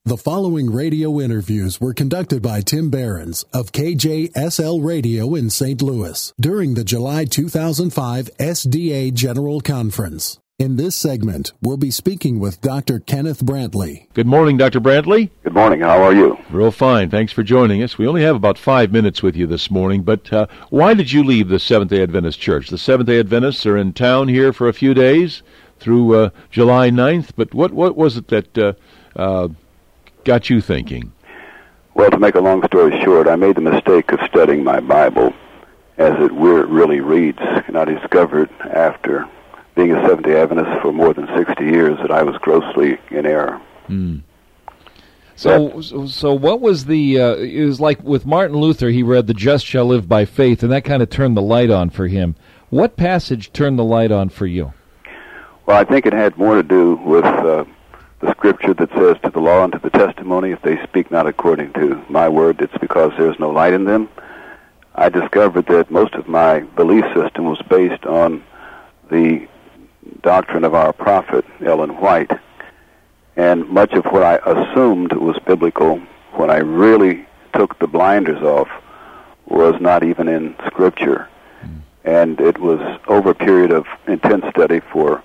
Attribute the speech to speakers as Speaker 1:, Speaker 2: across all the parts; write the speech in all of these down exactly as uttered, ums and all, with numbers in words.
Speaker 1: The following radio interviews were conducted by Tim Behrens of K J S L Radio in Saint Louis during the July two thousand five S D A General Conference. In this segment, we'll be speaking with Doctor Kenneth Brantley.
Speaker 2: Good morning, Doctor Brantley.
Speaker 3: Good morning. How are you?
Speaker 2: Real fine. Thanks for joining us. We only have about five minutes with you this morning, but uh, why did you leave the Seventh-day Adventist Church? The Seventh-day Adventists are in town here for a few days through uh, July ninth, but what, what was it that uh, uh, got you thinking?
Speaker 3: Well, to make a long story short, I made the mistake of studying my Bible as it really reads, and I discovered after being a Seventh-day Adventist for more than sixty years that I was grossly in error.
Speaker 4: Mm. So, so, so what was the, uh, it was like with Martin Luther, he read, "The just shall live by faith," and that kind of turned the light on for him. What passage turned the light on for you?
Speaker 3: Well, I think it had more to do with uh, the scripture that says, "To the law and to the testimony, if they speak not according to my word, it's because there's no light in them." I discovered that most of my belief system was based on the doctrine of our prophet, Ellen White, and much of what I assumed was biblical, when I really took the blinders off, was not even in Scripture. Mm. And it was over a period of intense study for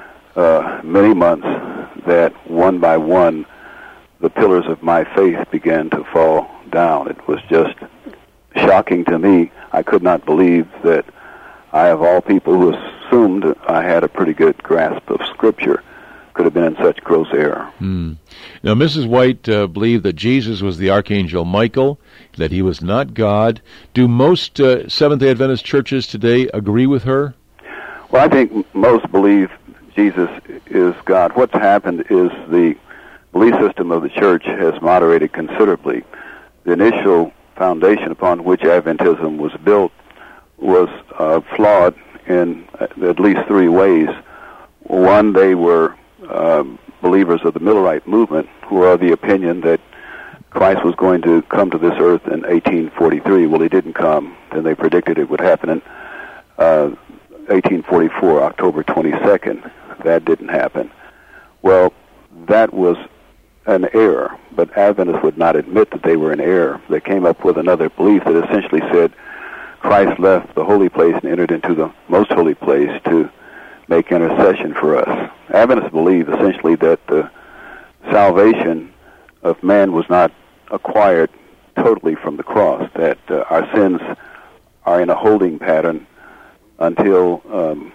Speaker 3: uh, many months that one by one the pillars of my faith began to fall down. It was just shocking to me. I could not believe that I, of all people who assumed I had a pretty good grasp of Scripture, could have been in such gross error.
Speaker 2: Mm. Now, Missus White uh, believed that Jesus was the Archangel Michael, that he was not God. Do most uh, Seventh-day Adventist churches today agree with her?
Speaker 3: Well, I think most believe Jesus is God. What's happened is the belief system of the church has moderated considerably. The initial foundation upon which Adventism was built was uh, flawed in at least three ways. One, they were uh, believers of the Millerite movement who were of the opinion that Christ was going to come to this earth in eighteen forty-three. Well, he didn't come, and they predicted it would happen in uh, eighteen forty-four, October twenty-second. That didn't happen. Well, that was an error, but Adventists would not admit that they were in error. They came up with another belief that essentially said Christ left the holy place and entered into the most holy place to make intercession for us. Adventists believe essentially that the salvation of man was not acquired totally from the cross, that uh, our sins are in a holding pattern until um,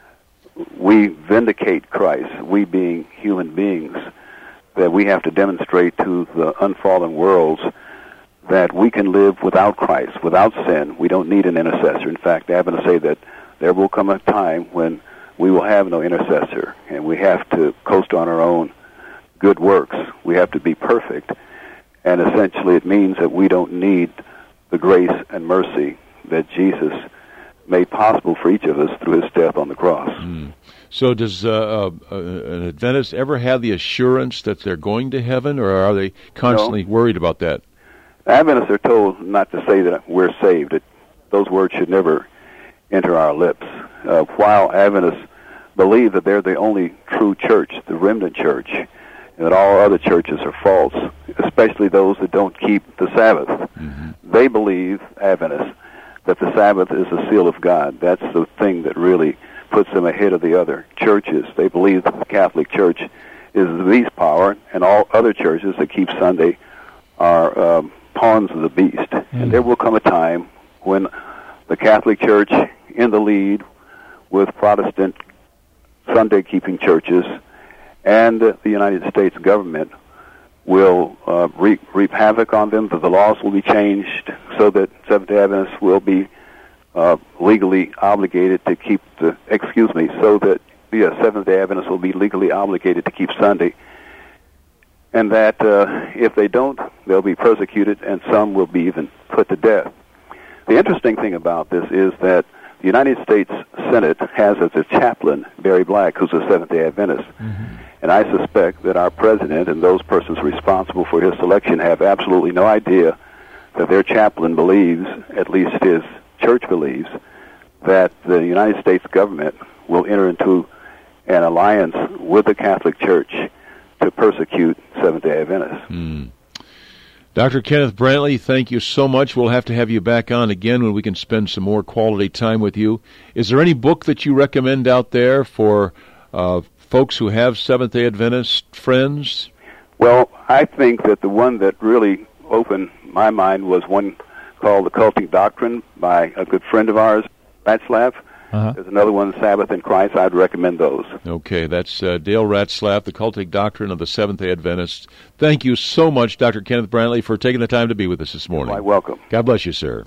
Speaker 3: we vindicate Christ, we being human beings, that we have to demonstrate to the unfallen worlds that we can live without Christ, without sin. We don't need an intercessor. In fact, Adventists say that there will come a time when we will have no intercessor, and we have to coast on our own good works. We have to be perfect, and essentially it means that we don't need the grace and mercy that Jesus made possible for each of us through his death on the cross.
Speaker 2: Mm. So does uh, uh, an Adventist ever have the assurance that they're going to heaven, or are they constantly
Speaker 3: no.
Speaker 2: worried about that?
Speaker 3: Adventists are told not to say that we're saved. It, those words should never enter our lips. Uh, while Adventists believe that they're the only true church, the remnant church, and that all other churches are false, especially those that don't keep the Sabbath. Mm-hmm. They believe, Adventists, that the Sabbath is the seal of God. That's the thing that really puts them ahead of the other churches. They believe that the Catholic Church is the beast power, and all other churches that keep Sunday are um, pawns of the beast. Mm-hmm. And there will come a time when the Catholic Church, in the lead with Protestant Sunday-keeping churches, and the United States government will uh, reap, reap havoc on them, that the laws will be changed so that Seventh-day Adventists will be uh, legally obligated to keep the, excuse me, so that the uh, Seventh-day Adventists will be legally obligated to keep Sunday, and that uh, if they don't, they'll be persecuted, and some will be even put to death. The interesting thing about this is that the United States Senate has as its chaplain Barry Black, who's a Seventh-day Adventist. Mm-hmm. And I suspect that our president and those persons responsible for his selection have absolutely no idea that their chaplain believes, at least his church believes, that the United States government will enter into an alliance with the Catholic Church to persecute Seventh-day Adventists.
Speaker 2: Mm. Doctor Kenneth Brantley, thank you so much. We'll have to have you back on again when we can spend some more quality time with you. Is there any book that you recommend out there for uh, folks who have Seventh-day Adventist friends?
Speaker 3: Well, I think that the one that really opened my mind was one called The Cultic Doctrine by a good friend of ours, Ratzlaff. Uh-huh. There's another one, Sabbath in Christ. I'd recommend those.
Speaker 2: Okay, that's uh, Dale Ratzlaff, The Cultic Doctrine of the Seventh-day Adventists. Thank you so much, Doctor Kenneth Brantley, for taking the time to be with us this morning.
Speaker 3: Quite welcome.
Speaker 2: God bless you, sir.